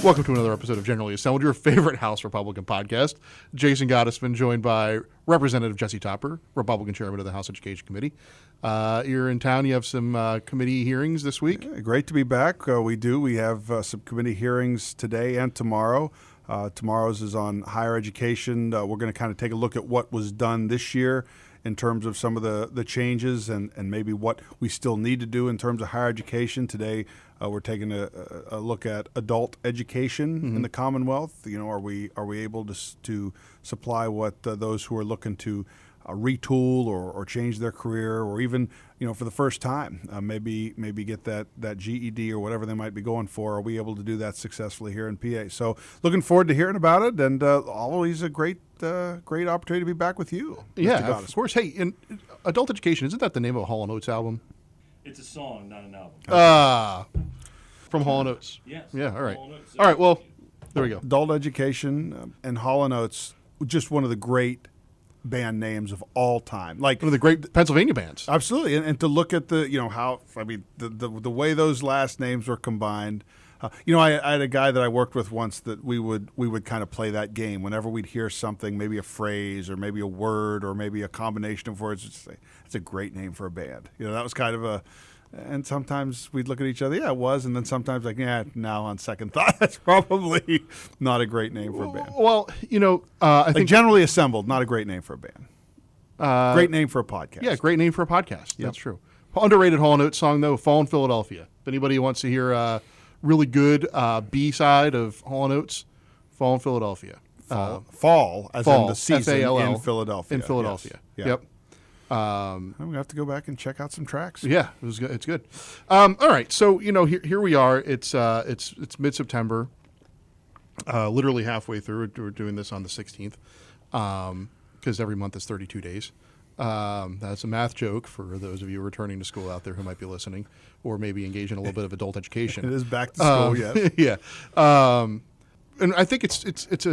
Welcome to another episode of Generally Assembled, your favorite House Republican podcast. Jason Gottesman, joined by Representative Jesse Topper, Republican Chairman of the House Education Committee. You're in town. You have some committee hearings this week. Great to be back. We do. We have some committee hearings today and tomorrow. Tomorrow's is on higher education. We're going to kind of take a look at what was done this year in terms of some of the changes and maybe what we still need to do in terms of higher education. Today, we're taking a look at adult education in the Commonwealth. You know, are we able to supply what those who are looking to retool or change their career, or even, you know, for the first time, maybe get that GED or whatever they might be going for. Are we able to do that successfully here in PA? So looking forward to hearing about it, and always a great opportunity to be back with you, Mr. Yeah, Goddess. of course. Hey, in adult education, isn't that the name of a Hall & Oates album? It's a song, not an album. From Hall & Oates. Yes. Yeah, all right. Hall & Oates. All right, well, there we go. Adult education and Hall & Oates, just one of the great band names of all time. Like One of the great Pennsylvania bands. absolutely, and to look at the, you know, how, I mean, the way those last names were combined. You know, I had a guy that I worked with once that we would kind of play that game whenever we'd hear something, maybe a phrase or maybe a word or maybe a combination of words. Just say, it's a great name for a band. You know, that was kind of and sometimes we'd look at each other, yeah, it was, and then sometimes like, yeah, now on second thought, that's probably not a great name for a band. Well, you know, I Like think Generally Assembled, not a great name for a band. Great name for a podcast. Yeah, great name for a podcast. That's true. Underrated Hall & Oates song, though, Fall in Philadelphia. If anybody wants to hear a really good B-side of Hall & Oates, Fall in Philadelphia. Fall, as Fall, in the season F-A-L-L, in Philadelphia. In Philadelphia. Yes. Yep. I'm going to have to go back and check out some tracks. Yeah, it's good. All right, so, you know, here we are. It's mid-September, literally halfway through. We're doing this on the 16th because every month is 32 days. That's a math joke for those of you returning to school out there who might be listening or maybe engage in a little bit of adult education. It is back to school, yes. Yeah. And I think it's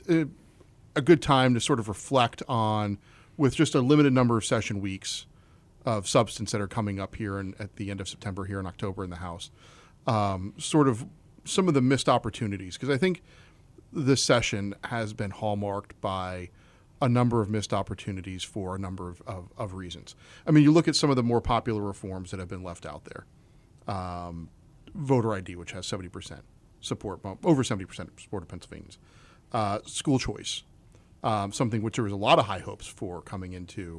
a good time to sort of reflect on, with just a limited number of session weeks of substance that are coming up here at the end of September here in October in the House, sort of some of the missed opportunities. Because I think this session has been hallmarked by a number of missed opportunities for a number of reasons. I mean, you look at some of the more popular reforms that have been left out there. Voter ID, which has 70% support, over 70% support of Pennsylvanians. School choice, something which there was a lot of high hopes for coming into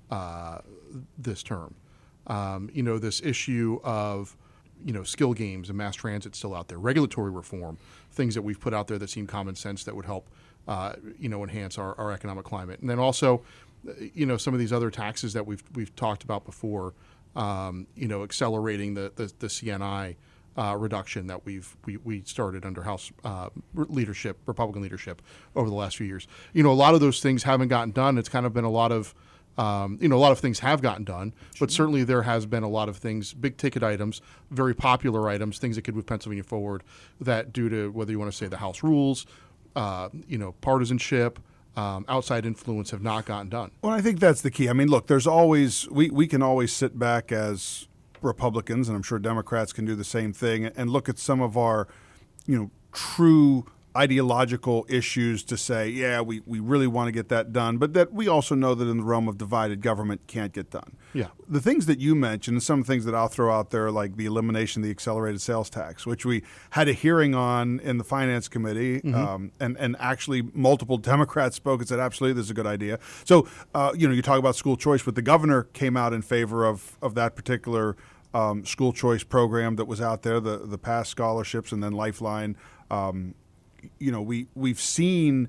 this term. You know, this issue of, you know, skill games and mass transit still out there. Regulatory reform, things that we've put out there that seem common sense that would help, you know, enhance our economic climate. And then also, you know, some of these other taxes that we've talked about before, you know, accelerating the CNI reduction that we started under House leadership, Republican leadership over the last few years. You know, a lot of those things haven't gotten done. It's kind of been a lot of, you know, a lot of things have gotten done, but certainly there has been a lot of things, big ticket items, very popular items, things that could move Pennsylvania forward that, due to whether you want to say the House rules, you know, partisanship, outside influence, have not gotten done. Well, I think that's the key. I mean, look, there's always, we can always sit back as Republicans, and I'm sure Democrats can do the same thing, and look at some of our, you know, true ideological issues to say, yeah, we really want to get that done, but that we also know that in the realm of divided government can't get done. Yeah. The things that you mentioned, and some things that I'll throw out there, like the elimination of the accelerated sales tax, which we had a hearing on in the Finance Committee, and actually multiple Democrats spoke and said, absolutely, this is a good idea. So, you know, you talk about school choice, but the governor came out in favor of that particular school choice program that was out there, the past scholarships and then Lifeline. You know, we've seen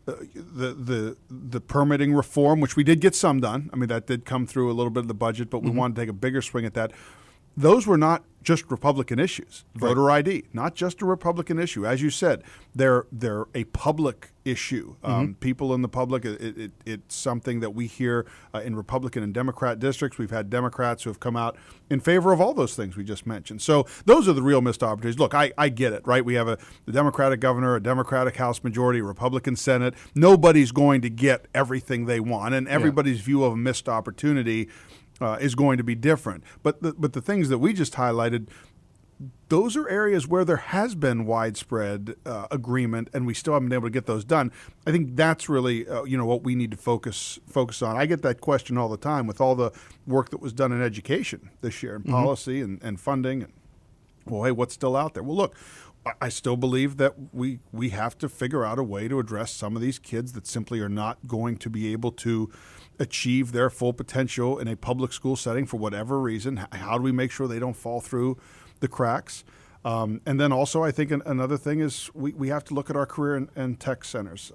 the permitting reform, which we did get some done. I mean, that did come through a little bit of the budget, but we wanted to take a bigger swing at that. Those were not just Republican issues. Voter ID, not just a Republican issue. As you said, they're a public issue. People in the public, it's something that we hear in Republican and Democrat districts. We've had Democrats who have come out in favor of all those things we just mentioned. So those are the real missed opportunities. Look, I get it, right? We have a Democratic governor, a Democratic House majority, a Republican Senate. Nobody's going to get everything they want, and everybody's view of a missed opportunity is going to be different. But the things that we just highlighted, those are areas where there has been widespread agreement, and we still haven't been able to get those done. I think that's really what we need to focus on. I get that question all the time with all the work that was done in education this year, and policy and funding. And, well, hey, what's still out there? Well, look, I still believe that we have to figure out a way to address some of these kids that simply are not going to be able to achieve their full potential in a public school setting for whatever reason. How do we make sure they don't fall through the cracks? And then also I think another thing is we have to look at our career and tech centers.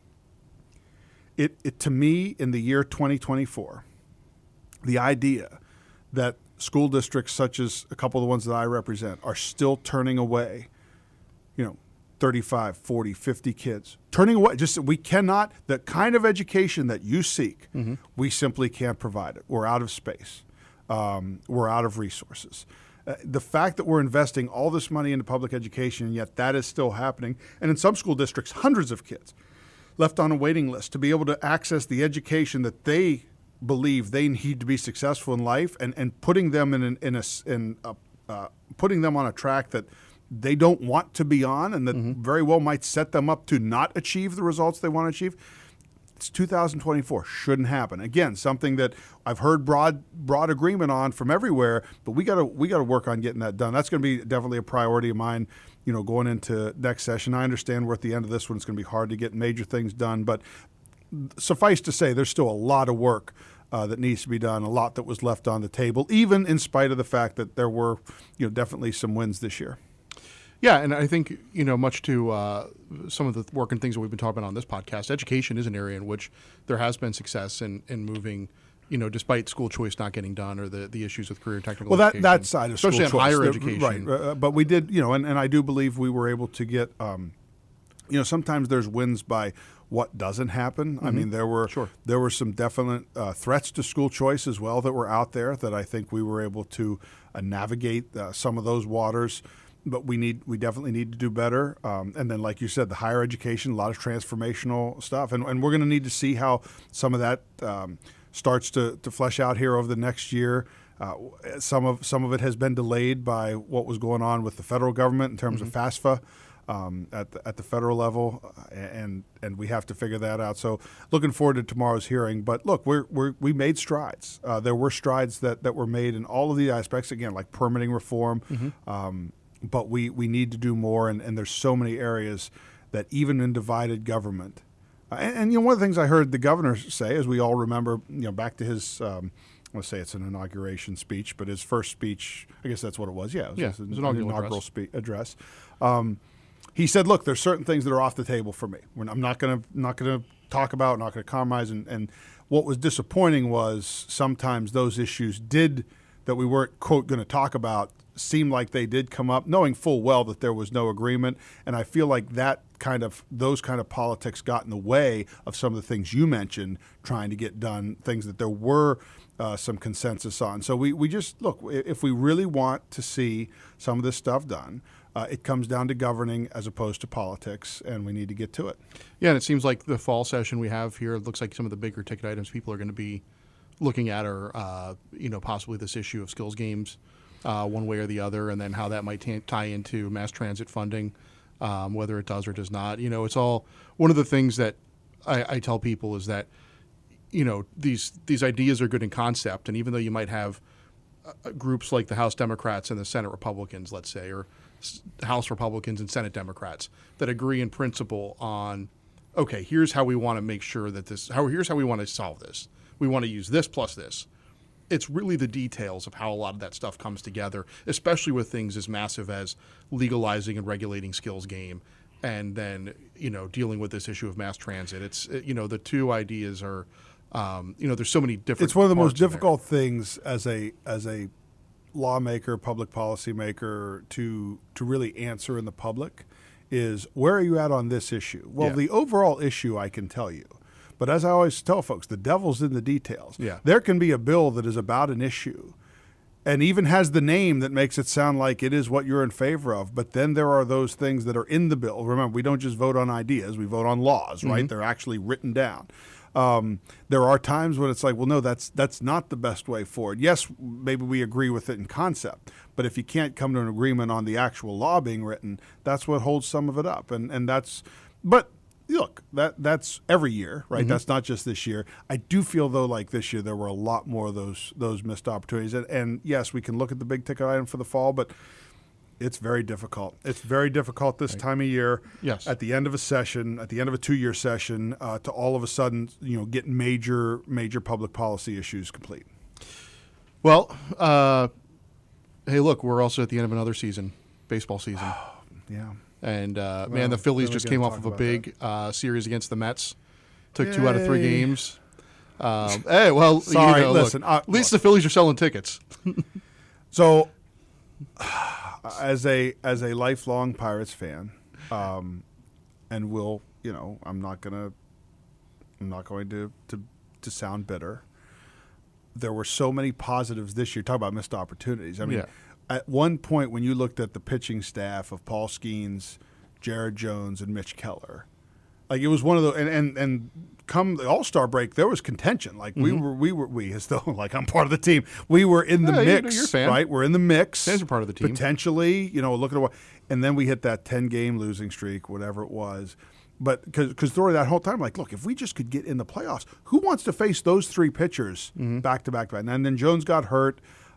It to me, in the year 2024, the idea that school districts such as a couple of the ones that I represent are still turning away 35, 40, 50 kids. Turning away, we cannot, the kind of education that you seek, we simply can't provide it. We're out of space. We're out of resources. The fact that we're investing all this money into public education, and yet that is still happening, and in some school districts, hundreds of kids left on a waiting list to be able to access the education that they believe they need to be successful in life, and putting them putting them on a track that they don't want to be on, and that very well might set them up to not achieve the results they want to achieve. It's 2024. Shouldn't happen. Again, something that I've heard broad agreement on from everywhere, but we got to work on getting that done. That's going to be definitely a priority of mine, going into next session. I understand we're at the end of this one. It's going to be hard to get major things done, but suffice to say, there's still a lot of work that needs to be done, a lot that was left on the table, even in spite of the fact that there were, definitely some wins this year. Yeah, and I think, much to some of the work and things that we've been talking about on this podcast, education is an area in which there has been success in moving, despite school choice not getting done or the issues with career and technical education. That side of especially school in choice. higher education. Right, but we did, and I do believe we were able to get, sometimes there's wins by what doesn't happen. I mean, there were some definite threats to school choice as well that were out there that I think we were able to navigate some of those waters. But we definitely need to do better. And then, like you said, the higher education, a lot of transformational stuff. And we're going to need to see how some of that starts to flesh out here over the next year. Some of it has been delayed by what was going on with the federal government in terms of FAFSA at the federal level, and we have to figure that out. So looking forward to tomorrow's hearing. But look, we made strides. There were strides that were made in all of the aspects, again, like permitting reform. But we need to do more, and there's so many areas that even in divided government, and one of the things I heard the governor say, as we all remember, back to his, I want to say it's an inauguration speech, but his first speech, I guess that's what it was. Yeah, it was an inaugural address. He said, "Look, there's certain things that are off the table for me. I'm not going to talk about, not going to compromise." And what was disappointing was sometimes those issues that we weren't, quote, going to talk about seemed like they did come up, knowing full well that there was no agreement. And I feel like those kind of politics got in the way of some of the things you mentioned, trying to get done, things that there were some consensus on. So we just, look, if we really want to see some of this stuff done, it comes down to governing as opposed to politics, and we need to get to it. Yeah, and it seems like the fall session we have here, it looks like some of the bigger ticket items people are going to be looking at are, possibly this issue of skills games, one way or the other, and then how that might tie into mass transit funding, whether it does or does not. It's all one of the things that I tell people is that, these ideas are good in concept, and even though you might have groups like the House Democrats and the Senate Republicans, let's say, or House Republicans and Senate Democrats that agree in principle on, okay, here's how we want to make sure that here's how we want to solve this. We want to use this plus this. It's really the details of how a lot of that stuff comes together, especially with things as massive as legalizing and regulating skills game, and then dealing with this issue of mass transit. It's the two ideas are there's so many different. It's one of the most difficult things as a lawmaker, public policy maker to really answer in the public is, where are you at on this issue? Well, the overall issue I can tell you. But as I always tell folks, the devil's in the details. Yeah. There can be a bill that is about an issue and even has the name that makes it sound like it is what you're in favor of. But then there are those things that are in the bill. Remember, we don't just vote on ideas. We vote on laws, right? They're actually written down. There are times when it's like, well, no, that's not the best way forward. Yes, maybe we agree with it in concept, but if you can't come to an agreement on the actual law being written, that's what holds some of it up. And that's, but look, that's every year, right? That's not just this year. I do feel, though, like this year there were a lot more of those missed opportunities. And yes, we can look at the big ticket item for the fall, but it's very difficult. It's very difficult this time of year. Yes. At the end of a session, at the end of a 2-year session, to all of a sudden, get major public policy issues complete. Well, hey, look, we're also at the end of another season, baseball season. Yeah. And, man, the Phillies then we just gotta came off talk of a about big series against the Mets. Took 2 out of 3 Yay. games. Hey, well, Sorry, look, listen, at least the Phillies are selling tickets. So, as a lifelong Pirates fan, and I'm not going to sound bitter. There were so many positives this year. Talk about missed opportunities. I mean, Yeah. At one point when you looked at the pitching staff of Paul Skeens, Jared Jones, and Mitch Keller, like it was one of the and come the All-Star break, there was contention. Like we as though like I'm part of the team. We were in the mix, you're a fan. right? We're in the mix. Fans are part of the team. Potentially, look at what, and then we hit that 10-game losing streak, whatever it was. But because through that whole time, like, look, if we just could get in the playoffs, who wants to face those 3 pitchers back to back to back? And then Jones got hurt.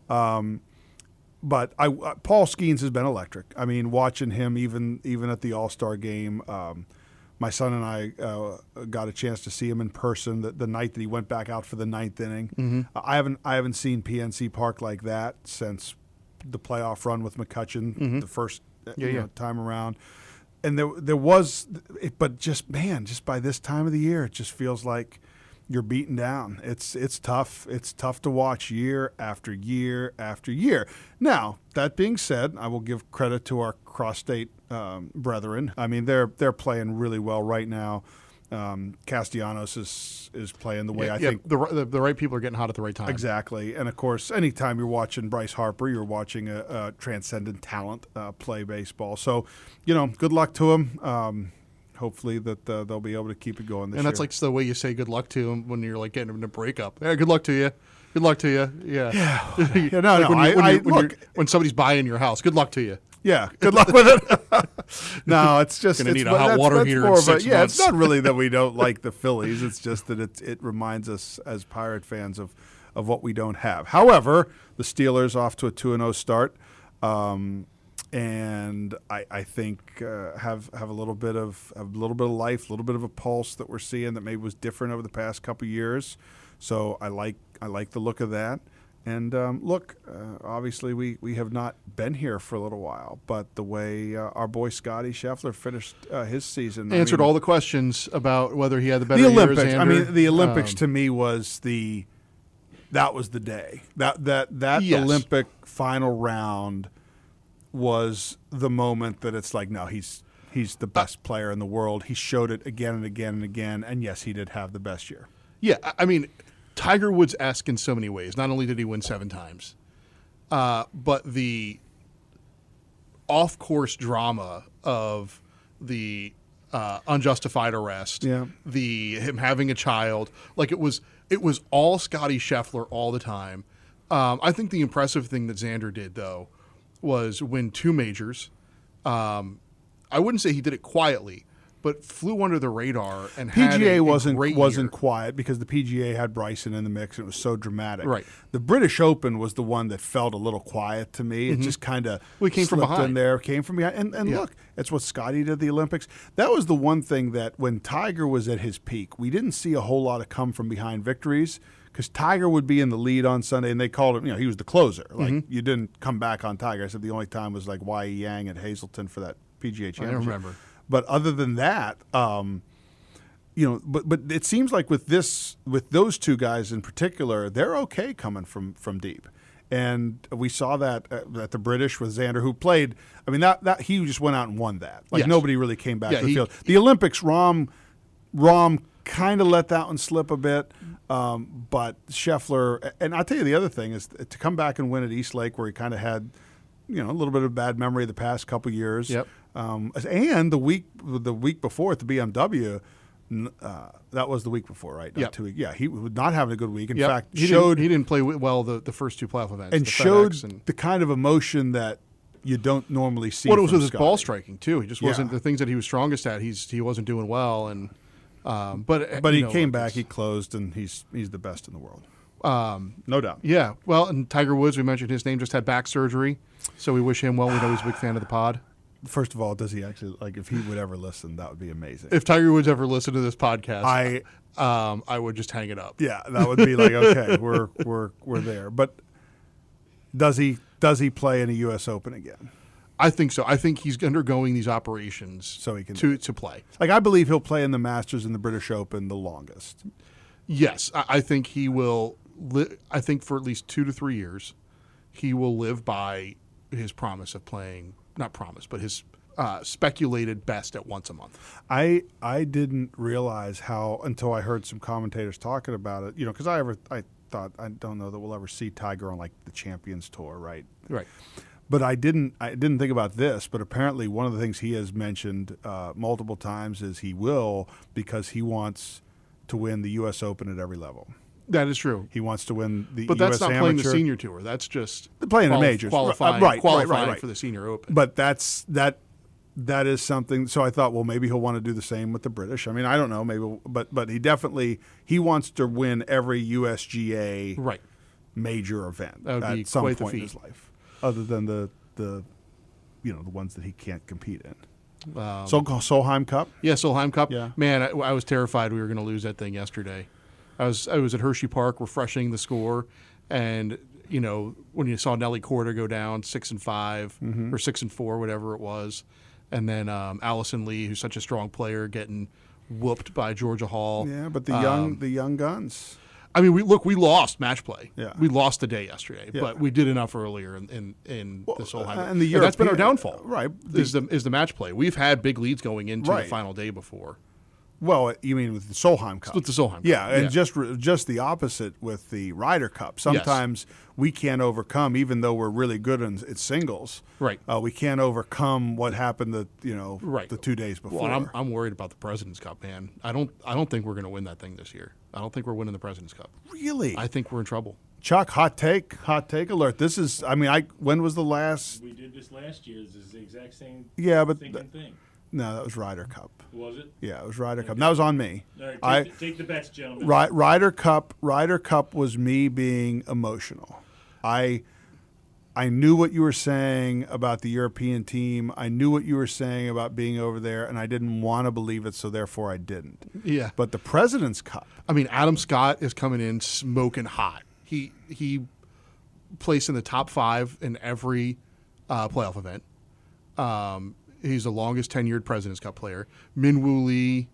But Paul Skeens has been electric. I mean, watching him even at the All-Star game, my son and I got a chance to see him in person the night that he went back out for the 9th inning. I haven't seen PNC Park like that since the playoff run with McCutchen the first time around. And there was, but just by this time of the year, it just feels like you're beaten down. It's tough. It's tough to watch year after year after year. Now, that being said, I will give credit to our cross-state brethren. I mean, they're playing really well right now. Castellanos is playing the way I think. The right people are getting hot at the right time. Exactly. And, of course, anytime you're watching Bryce Harper, you're watching a transcendent talent play baseball. So, good luck to him. Hopefully that they'll be able to keep it going this year. And that's like the way you say good luck to them when you're like getting in a breakup. Yeah, good luck to you. Good luck to you. Yeah. Yeah, no, when somebody's buying your house, good luck to you. Yeah, good luck with it. No, it's just Gonna need a hot water heater in 6 yeah, months. it's not really that we don't like the Phillies. It's just that it reminds us as Pirate fans of what we don't have. However, the Steelers off to a 2-0 start. And I think have a little bit of life, a little bit of a pulse that we're seeing that maybe was different over the past couple of years. So I like the look of that. And look, obviously we have not been here for a little while, but the way our boy Scotty Scheffler finished his season, Answered all the questions about whether he had the better the year as Olympics. Xander. I mean, the Olympics to me was that was the day that Yes. Olympic final round was the moment that it's like, no, he's the best player in the world. He showed it again and again and again. And yes, he did have the best year. Yeah, I mean, Tiger Woods-esque in so many ways. Not only did he win 7 times, but the off-course drama of the unjustified arrest, Yeah. him having a child, like it was all Scotty Scheffler all the time. I think the impressive thing that Xander did, though, was win 2 majors. I wouldn't say he did it quietly, but flew under the radar and had PGA a wasn't great wasn't year. quiet because the PGA had Bryson in the mix. And it was so dramatic. Right. The British Open was the one that felt a little quiet to me. It just kind of Well, he came from in behind. there, came from behind. And Yeah. look, it's what Scotty did at the Olympics. That was the one thing that when Tiger was at his peak, we didn't see a whole lot of come from behind victories because Tiger would be in the lead on Sunday, and they called him, he was the closer. Like, you didn't come back on Tiger. I said the only time was like Y.E. Yang at Hazelton for that PGA championship. remember. But other than that, but it seems like with those 2 guys in particular, they're okay coming from deep. And we saw that at the British with Xander, who played. I mean, that he just went out and won that. Like Yes. nobody really came back Yeah, to the field. The Olympics, Rahm kind of let that one slip a bit, but Scheffler. And I'll tell you the other thing is to come back and win at East Lake, where he kind of had, a little bit of bad memory the past couple years. Yep. And the week before at the BMW, That was the week before, right? Not Yep. 2 weeks. Yeah, he was not having a good week. In Yep. fact, he didn't play well the first two playoff events. and the showed FedEx and the kind of emotion that you don't normally see. what it was from with his Scotty. ball striking too. He just wasn't Yeah. the things that he was strongest at. He wasn't doing well, and but He you know, came back, it's- he closed, and he's the best in the world. No doubt. Yeah, well, and Tiger Woods, we mentioned his name, just had back surgery, so we wish him well. We know he's a big fan of the pod. First of all, does he actually if he would ever listen? That would be amazing. If Tiger Woods ever listened to this podcast, I I would just hang it up. yeah, that would be like okay, we're there. But does he play in a U.S. Open again? I think so. I think he's undergoing these operations So he can to play. Like I believe he'll play in the Masters and the British Open the longest. Yes, I think he will. I think for at least 2 to 3 years, he will live by his promise of playing. Not promise, but his speculated best at once a month. I didn't realize how until I heard some commentators talking about it. You know, because I thought I don't know that we'll ever see Tiger on like the Champions Tour, right? Right. But I didn't think about this. But apparently, one of the things he has mentioned multiple times is he will because he wants to win the U.S. Open at every level. That is true. He wants to win the But U.S. that's not Amateur. playing the senior tour. That's just Playing the majors. qualifying, Right. for the senior open. But that is something. So I thought, well, maybe he'll want to do the same with the British. I mean, I don't know, maybe, but he wants to win every USGA Right. major event That would be at some quite the point in feat. his life, other than the the ones that he can't compete in. Solheim Cup. Yeah, Solheim Cup. Yeah. Man, I was terrified we were going to lose that thing yesterday. I was at Hershey Park refreshing the score, and when you saw Nelly Korda go down 6-5 Mm-hmm. or 6-4, whatever it was, and then Allison Lee, who's such a strong player, getting whooped by Georgia Hall. Yeah, but the young guns. I mean, we lost match play. Yeah. We lost the day yesterday, Yeah. but we did enough earlier in the Solheim. and the that's been our European- downfall. right. Is the match play. We've had big leads going into Right. the final day before. Well, you mean with the Solheim Cup? With the Solheim Cup. Yeah, and Yeah. just the opposite with the Ryder Cup. Sometimes we can't overcome, even though we're really good in its singles. Right. We can't overcome what happened Right. the 2 days before. Well, I'm worried about the President's Cup, man. I don't think we're going to win that thing this year. I don't think we're winning the President's Cup. Really? I think we're in trouble. Chuck, hot take alert. This is. I mean, when was the last? We did this last year. This is the exact same Yeah, but thinking thing. no, that was Ryder Cup. Was it? Yeah, it was Ryder Cup. And that was on me. All right, I take the bets, gentlemen. Ryder Cup was me being emotional. I knew what you were saying about the European team. I knew what you were saying about being over there, and I didn't want to believe it, so therefore I didn't. Yeah. But the President's Cup. I mean, Adam Scott is coming in smoking hot. He placed in the top 5 in every playoff event. He's the longest tenured President's Cup player. Min Woo Lee,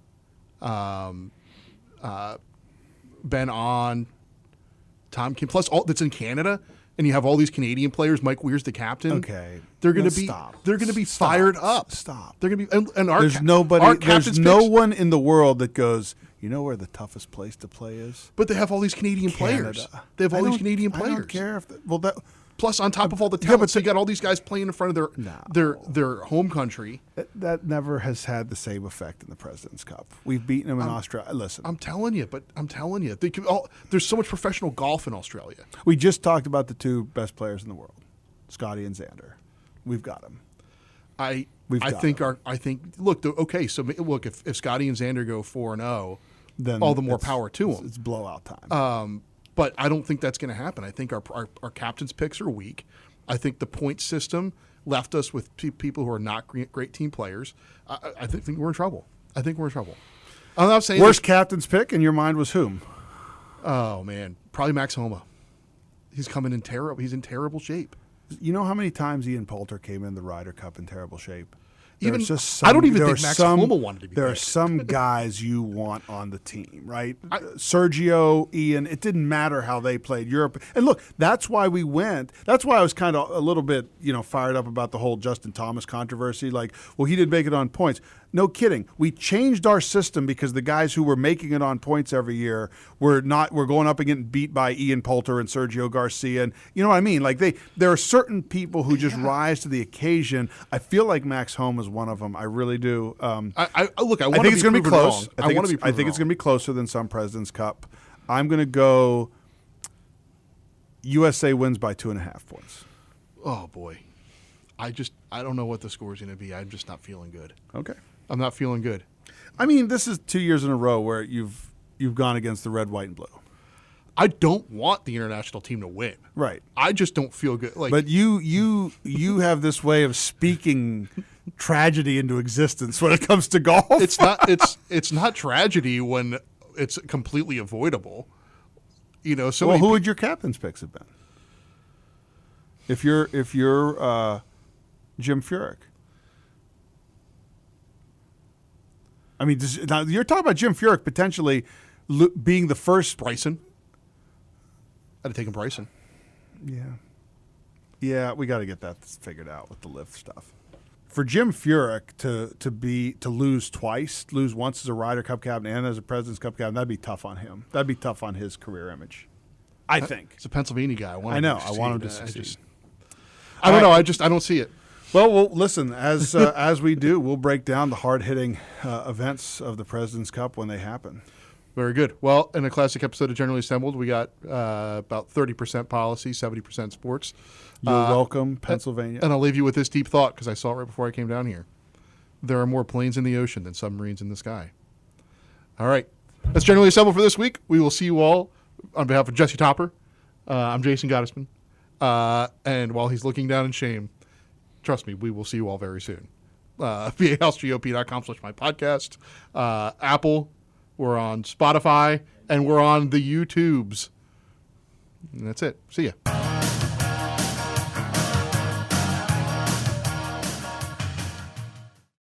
Ben On, Tom Kim, plus all that's in Canada, and you have all these Canadian players. Mike Weir's the captain. Okay, they're going now to be stop. they're going to be Stop. fired up. Stop. They're going to be and our There's our nobody. There's captain's no picks- one in the world that goes. You know where the toughest place to play is? But they have all these Canadian players. Canada. They have all I these don't- Canadian players. I don't care if that. Plus, on top of all the Yeah, talent, but so you got all these guys playing in front of No. their home country. That never has had the same effect in the President's Cup. We've beaten them in Australia. Listen, I'm telling you, there's so much professional golf in Australia. we just talked about the 2 best players in the world, Scotty and Xander. We've got them. I got think if Scotty and Xander go 4-0, Then all the more it's- power to them. It's blowout time. But I don't think that's going to happen. I think our captain's picks are weak. I think the point system left us with people who are not great team players. I think we're in trouble. I'm not saying Worst captain's pick in your mind was whom? Oh man, probably Max Homa. He's coming in terrible. He's in terrible shape. You know how many times Ian Poulter came in the Ryder Cup in terrible shape? Even- There's just I don't even there think are Max some- Homa wanted to be There are picked. some guys you want on the team, right? Sergio, Ian, it didn't matter how they played Europe. And look, that's why we went. That's why I was kind of a little bit, fired up about the whole Justin Thomas controversy. Like, well, he didn't make it on points. No kidding. We changed our system because the guys who were making it on points every year were going up and getting beat by Ian Poulter and Sergio Garcia. And you know what I mean? Like there are certain people who just rise to the occasion. I feel like Max Homa is one of them. I really do. I look. I I think it's going to be close. I want to be. I think it's going to be closer than some President's Cup. I'm going to go. USA wins by 2.5 points. Oh boy, I don't know what the score is going to be. I'm just not feeling good. Okay. I'm not feeling good. I mean, this is 2 years in a row where you've gone against the red, white, and blue. I don't want the international team to win. Right. I just don't feel good. Like, But you have this way of speaking tragedy into existence when it comes to golf. it's not tragedy when it's completely avoidable. You know, so well, many who would your captain's picks have been? If you're Jim Furyk. I mean, now you're talking about Jim Furyk potentially being the first. Bryson. I'd have taken Bryson. Yeah, we got to get that figured out with the lift stuff. For Jim Furyk to lose twice, lose once as a Ryder Cup captain and as a President's Cup captain, that'd be tough on him. That'd be tough on his career image. I think. It's a Pennsylvania guy. I want I him want him to succeed. succeed. I don't know. I don't see it. Well, listen, as we do, we'll break down the hard-hitting events of the President's Cup when they happen. Very good. Well, in a classic episode of Generally Assembled, we got about 30% policy, 70% sports. You're welcome, Pennsylvania. And I'll leave you with this deep thought because I saw it right before I came down here. There are more planes in the ocean than submarines in the sky. All right. That's Generally Assembled for this week. We will see you all on behalf of Jesse Topper. I'm Jason Gottesman. And while he's looking down in shame, trust me, we will see you all very soon. VAHouseGOP.com/mypodcast. Apple. We're on Spotify. And we're on the YouTubes. And that's it. See ya.